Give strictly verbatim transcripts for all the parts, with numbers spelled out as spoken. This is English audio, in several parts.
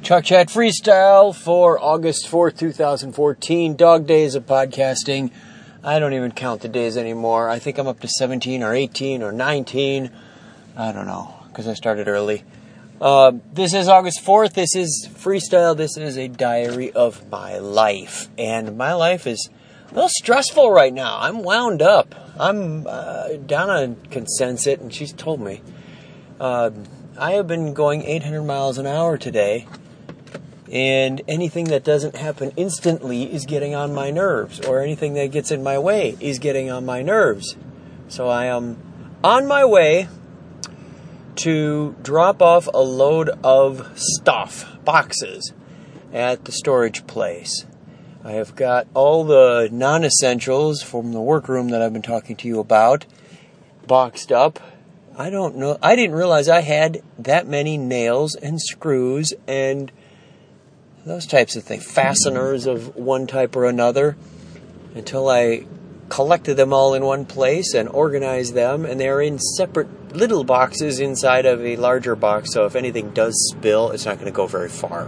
Chuck Chat Freestyle for August fourth, twenty fourteen. Dog days of podcasting. I don't even count the days anymore. I think I'm up to seventeen or eighteen or nineteen. I don't know, because I started early. Uh, this is August fourth. This is Freestyle. This is a diary of my life. And my life is a little stressful right now. I'm wound up. I'm uh, down on Consensate, and she's told me. Uh, I have been going eight hundred miles an hour today. And anything that doesn't happen instantly is getting on my nerves, or anything that gets in my way is getting on my nerves. So I am on my way to drop off a load of stuff, boxes, at the storage place. I have got all the non-essentials from the workroom that I've been talking to you about boxed up. I don't know. I didn't realize I had that many nails and screws and those types of things, fasteners of one type or another, until I collected them all in one place and organized them, and they're in separate little boxes inside of a larger box, so if anything does spill, it's not going to go very far.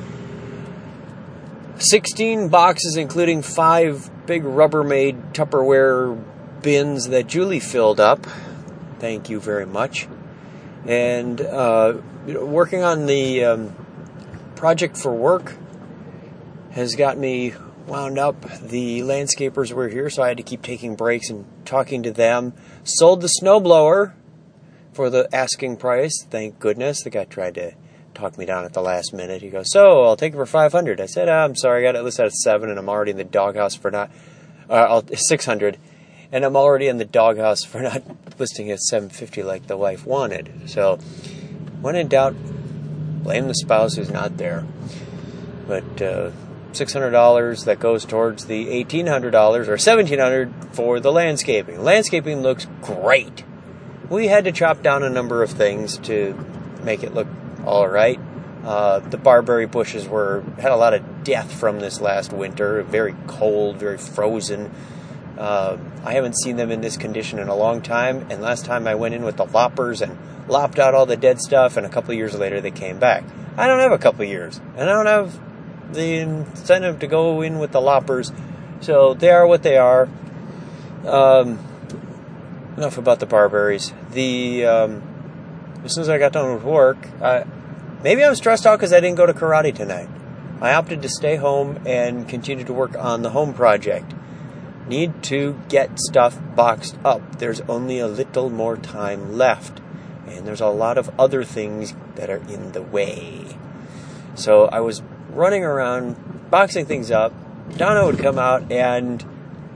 sixteen boxes, including five big Rubbermaid Tupperware bins that Julie filled up. Thank you very much. And uh, you know, working on the Um, project for work has got me wound up. The landscapers were here, so I had to keep taking breaks and talking to them. Sold the snowblower for the asking price. Thank goodness. The guy tried to talk me down at the last minute. He goes, "So I'll take it for five hundred." I said, oh, "I'm sorry, I got it listed at seven, and I'm already in the doghouse for not uh, six hundred, and I'm already in the doghouse for not listing it at seven fifty like the wife wanted." So, when in doubt, blame the spouse who's not there. But uh, six hundred dollars that goes towards the eighteen hundred dollars or seventeen hundred dollars for the landscaping. Landscaping looks great. We had to chop down a number of things to make it look all right. Uh, the barberry bushes were had a lot of death from this last winter. Very cold, very frozen. Uh, I haven't seen them in this condition in a long time, and last time I went in with the loppers and lopped out all the dead stuff, and a couple of years later they came back. I don't have a couple of years, and I don't have the incentive to go in with the loppers, so they are what they are. Um, enough about the barberries. The um, as soon as I got done with work, I, maybe I'm stressed out because I didn't go to karate tonight. I opted to stay home and continue to work on the home project. Need to get stuff boxed up. There's only a little more time left. And there's a lot of other things that are in the way. So I was running around, boxing things up. Donna would come out and,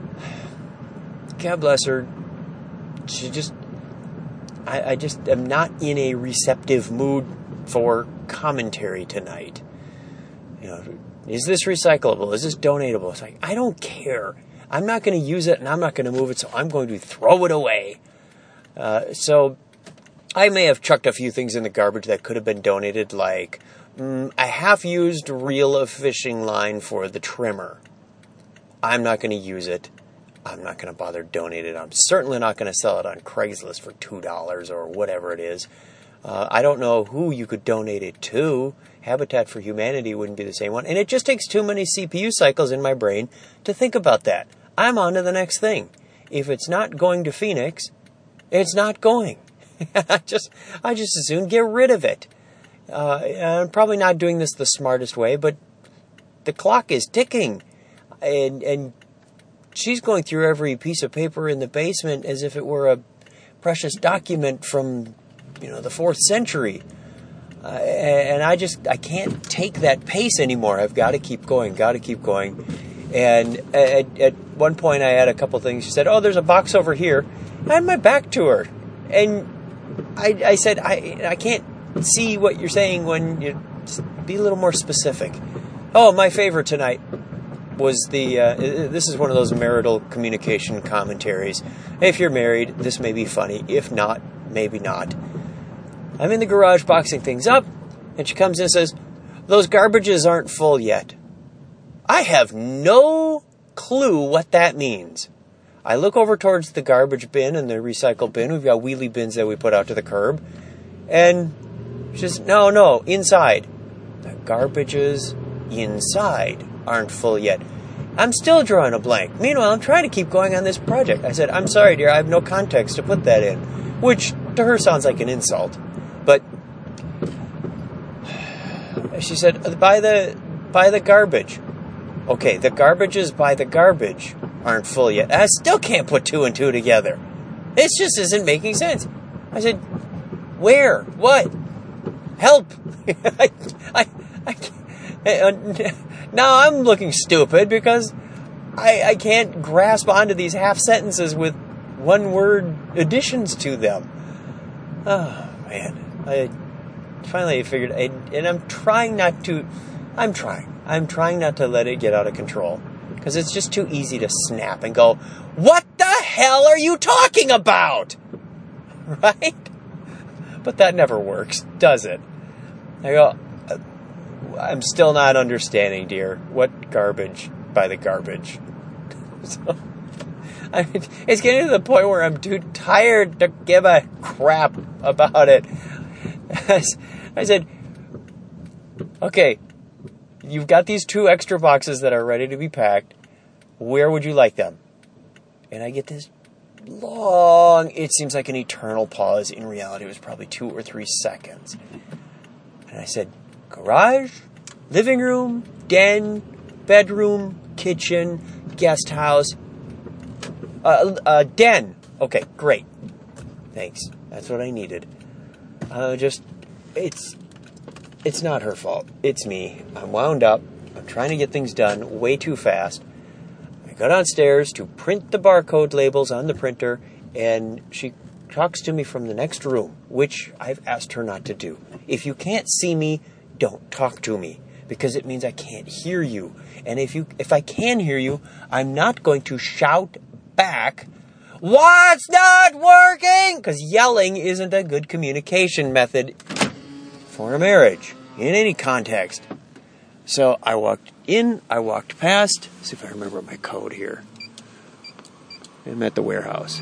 God bless her, she just, I, I just am not in a receptive mood for commentary tonight. You know, is this recyclable? Is this donatable? It's like, I don't care. I'm not going to use it, and I'm not going to move it, so I'm going to throw it away. Uh, so I may have chucked a few things in the garbage that could have been donated, like mm, a half-used reel of fishing line for the trimmer. I'm not going to use it. I'm not going to bother donating it. I'm certainly not going to sell it on Craigslist for two dollars or whatever it is. Uh, I don't know who you could donate it to. Habitat for Humanity wouldn't be the same one. And it just takes too many C P U cycles in my brain to think about that. I'm on to the next thing. If it's not going to Phoenix, it's not going. I just I just as soon get rid of it. Uh, I'm probably not doing this the smartest way, but the clock is ticking. And, and she's going through every piece of paper in the basement as if it were a precious document from, you know, the fourth century. Uh, and I just, I can't take that pace anymore. I've got to keep going, got to keep going. And at, at one point I had a couple things. She said, "Oh, there's a box over here." I had my back to her. And I, I said, I, I can't see what you're saying when you be a little more specific. Oh, my favorite tonight was the, uh, this is one of those marital communication commentaries. If you're married, this may be funny. If not, maybe not. I'm in the garage boxing things up, and she comes in and says, "Those garbages aren't full yet." I have no clue what that means. I look over towards the garbage bin and the recycle bin. We've got wheelie bins that we put out to the curb. And she says, no, no, inside. garbages inside aren't full yet. I'm still drawing a blank. Meanwhile, I'm trying to keep going on this project. I said, I'm sorry, dear, I have no context to put that in. Which, to her, sounds like an insult. But she said, by the, by the garbage. Okay, the garbages by the garbage aren't full yet. I still can't put two and two together. This just isn't making sense. I said, where? What? Help! I, I, I can't. Now I'm looking stupid because I, I can't grasp onto these half sentences with one word additions to them. Oh, man. I finally figured, I, and I'm trying not to, I'm trying. I'm trying not to let it get out of control. Because it's just too easy to snap and go, what the hell are you talking about? Right? But that never works, does it? I go, I'm still not understanding, dear. What garbage by the garbage? So, I mean, it's getting to the point where I'm too tired to give a crap about it. I said, okay, you've got these two extra boxes that are ready to be packed. Where would you like them? And I get this long, it seems like an eternal pause. In reality, it was probably two or three seconds. And I said, garage, living room, den, bedroom, kitchen, guest house, uh, uh, den. Okay, great. Thanks. That's what I needed. Uh, just, it's, it's not her fault. It's me. I'm wound up. I'm trying to get things done way too fast. I go downstairs to print the barcode labels on the printer, and she talks to me from the next room, which I've asked her not to do. If you can't see me, don't talk to me, because it means I can't hear you. And if you, if I can hear you, I'm not going to shout back, what's not working? Because yelling isn't a good communication method for a marriage, in any context. So I walked in, I walked past, see if I remember my code here. I'm at the warehouse.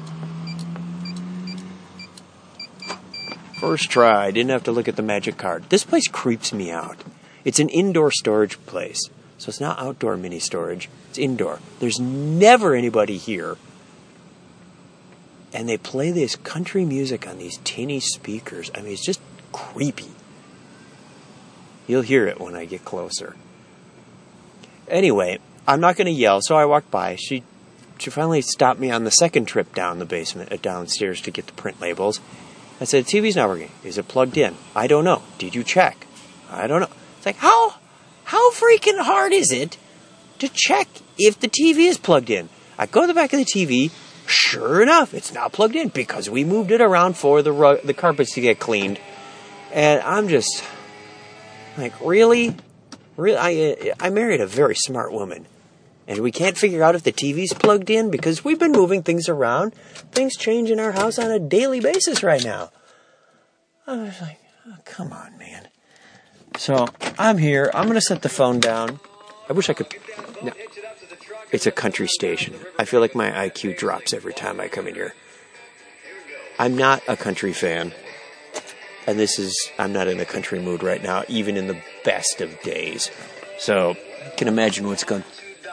First try, didn't have to look at the magic card. This place creeps me out. It's an indoor storage place. So it's not outdoor mini storage, it's indoor. There's never anybody here. And they play this country music on these tinny speakers. I mean, it's just creepy. You'll hear it when I get closer. Anyway, I'm not going to yell, so I walked by. She she finally stopped me on the second trip down the basement, uh, downstairs to get the print labels. I said, T V's not working. Is it plugged in? I don't know. Did you check? I don't know. It's like, how, how freaking hard is it to check if the T V is plugged in? I go to the back of the T V. Sure enough, it's not plugged in because we moved it around for the rug, the carpets to get cleaned. And I'm just like, really? Really? I, I married a very smart woman. And we can't figure out if the T V's plugged in because we've been moving things around. Things change in our house on a daily basis right now. I was like, oh, come on, man. So I'm here. I'm going to set the phone down. I wish I could. No. It's a country station. I feel like my I Q drops every time I come in here. I'm not a country fan. And this is, I'm not in a country mood right now, even in the best of days. So, I can imagine what's going.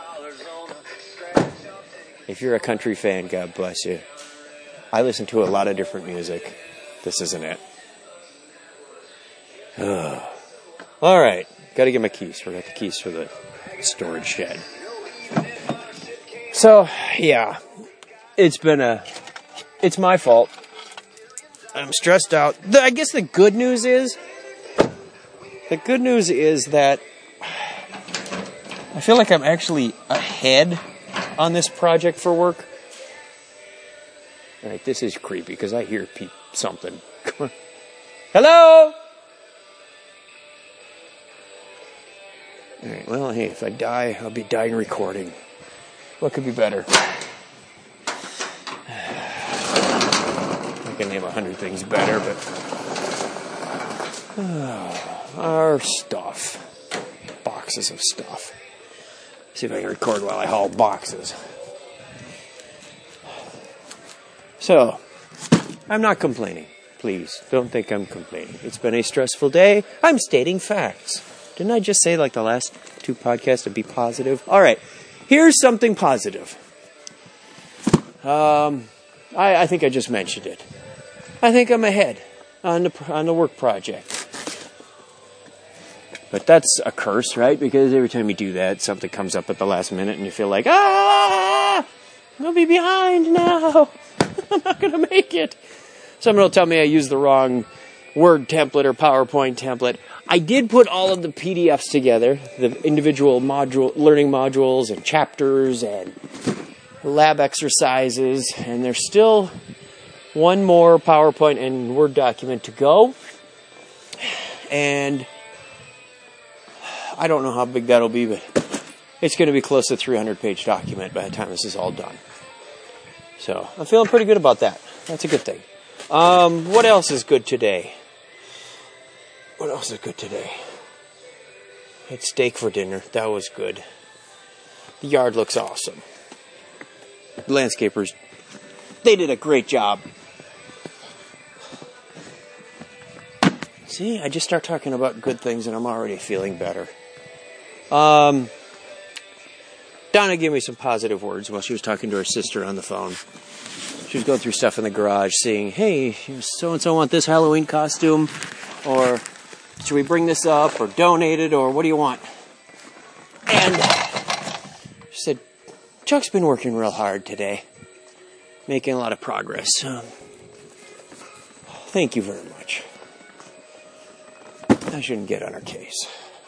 If you're a country fan, God bless you. I listen to a lot of different music. This isn't it. Ugh. All right, got to get my keys. Forgot the keys for the storage shed. So, yeah, it's been a, it's my fault. I'm stressed out. The, I guess the good news is, the good news is that I feel like I'm actually ahead on this project for work. All right, this is creepy because I hear pe- something. Hello? All right, well, hey, if I die, I'll be dying recording. What could be better? I can name a hundred things better, but uh, our stuff, boxes of stuff. See if I can record while I haul boxes. So, I'm not complaining. Please, don't think I'm complaining. It's been a stressful day. I'm stating facts. Didn't I just say, like, the last two podcasts to be positive? All right. Here's something positive. Um, I, I think I just mentioned it. I think I'm ahead on the on the work project. But that's a curse, right? Because every time you do that, something comes up at the last minute and you feel like, ah, I'm going to be behind now. I'm not going to make it. Someone will tell me I used the wrong Word template or PowerPoint template. I did put all of the P D Fs together, the individual module, learning modules and chapters and lab exercises, and there's still one more PowerPoint and Word document to go. And I don't know how big that'll be, but it's going to be close to a three hundred page document by the time this is all done. So I'm feeling pretty good about that. That's a good thing. Um, what else is good today? What else is good today? I had steak for dinner. That was good. The yard looks awesome. The landscapers, they did a great job. See, I just start talking about good things and I'm already feeling better. Um, Donna gave me some positive words while she was talking to her sister on the phone. She was going through stuff in the garage, saying, hey, so-and-so want this Halloween costume, or should we bring this up, or donate it, or what do you want? And she said, Chuck's been working real hard today, making a lot of progress. So, thank you very much. I shouldn't get on her case.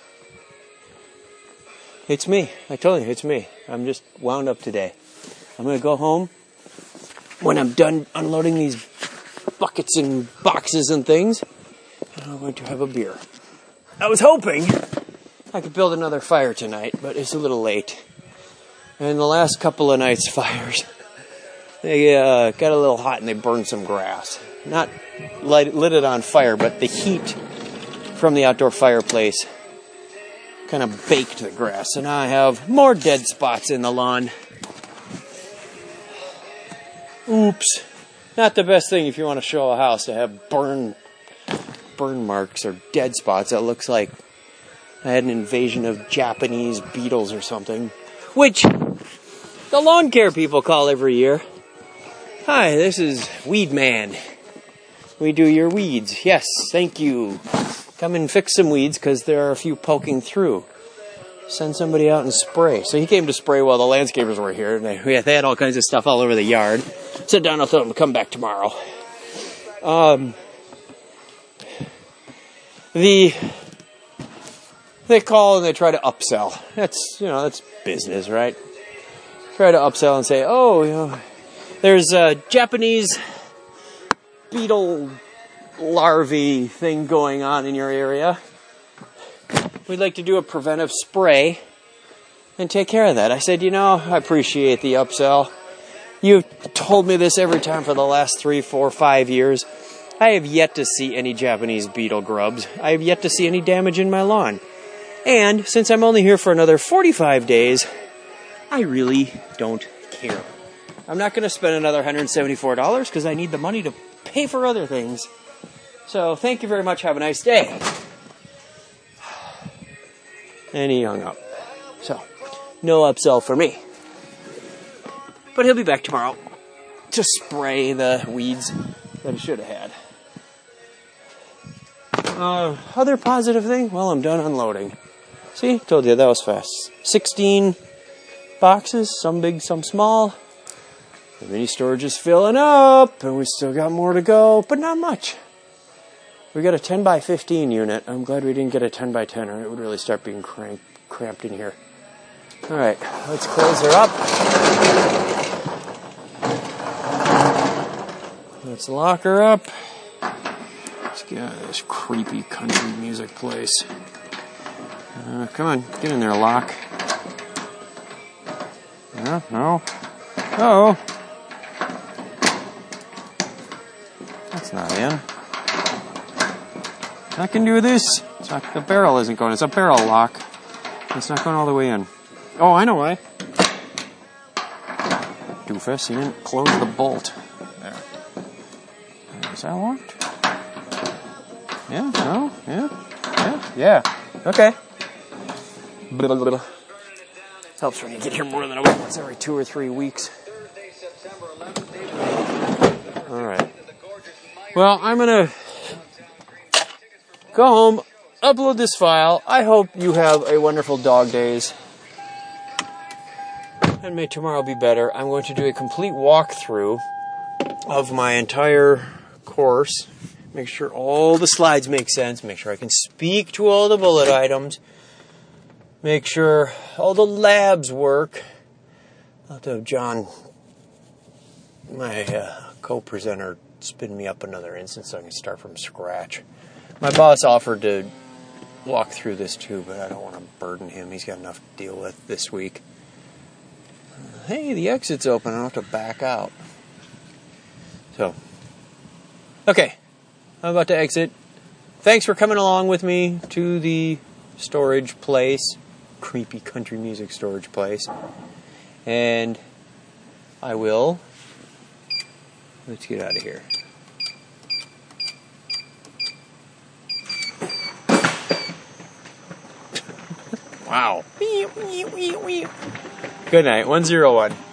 It's me. I told you, it's me. I'm just wound up today. I'm going to go home. When I'm done unloading these buckets and boxes and things, I'm going to have a beer. I was hoping I could build another fire tonight, but it's a little late. And the last couple of nights' fires, they uh, got a little hot and they burned some grass. Not light, lit it on fire, but the heat from the outdoor fireplace kind of baked the grass. So now I have more dead spots in the lawn. Oops. Not the best thing if you want to show a house to have burn burn marks or dead spots. That looks like I had an invasion of Japanese beetles or something. Which the lawn care people call every year. Hi, this is Weed Man. We do your weeds. Yes, thank you. Come and fix some weeds because there are a few poking through. Send somebody out and spray. So he came to spray while the landscapers were here. And they, they had all kinds of stuff all over the yard. Sit down, I'll tell them to come back tomorrow. Um, the they call and they try to upsell. That's, you know, that's business, right? Try to upsell and say, oh, you know, there's a Japanese beetle larvae thing going on in your area. We'd like to do a preventive spray and take care of that. I said, you know, I appreciate the upsell. You've told me this every time for the last three, four, five years. I have yet to see any Japanese beetle grubs. I have yet to see any damage in my lawn. And since I'm only here for another forty-five days, I really don't care. I'm not going to spend another one hundred seventy-four dollars because I need the money to pay for other things. So thank you very much. Have a nice day. And he hung up. So, no upsell for me. But he'll be back tomorrow to spray the weeds that he should have had. Uh, other positive thing? Well, I'm done unloading. See? Told you that was fast. sixteen boxes, some big, some small. The mini storage is filling up, and we still got more to go, but not much. We got a ten by fifteen unit. I'm glad we didn't get a ten by ten, or it would really start being cramp- cramped in here. All right, let's close her up. Let's lock her up. Let's get out of this creepy country music place. Uh, come on, get in there, lock. No, no. Oh. That's not in. I can do this. It's not, the barrel isn't going. It's a barrel lock. It's not going all the way in. Oh, I know why. Doofus, he didn't close the bolt. There. Is that locked? Yeah, no, yeah, yeah, yeah. Okay. Blah, blah, blah. Helps when you get here more than a week. Once every two or three weeks. All right. Well, I'm going to go home, upload this file. I hope you have a wonderful dog days. And may tomorrow be better. I'm going to do a complete walkthrough of my entire course. Make sure all the slides make sense. Make sure I can speak to all the bullet items. Make sure all the labs work. I'll have to have John, my uh, co-presenter, spin me up another instance so I can start from scratch. My boss offered to walk through this too, but I don't want to burden him. He's got enough to deal with this week. Hey, the exit's open. I don't have to back out. So, okay. I'm about to exit. Thanks for coming along with me to the storage place. Creepy country music storage place. And I will... Let's get out of here. Wow. Good night. one zero one.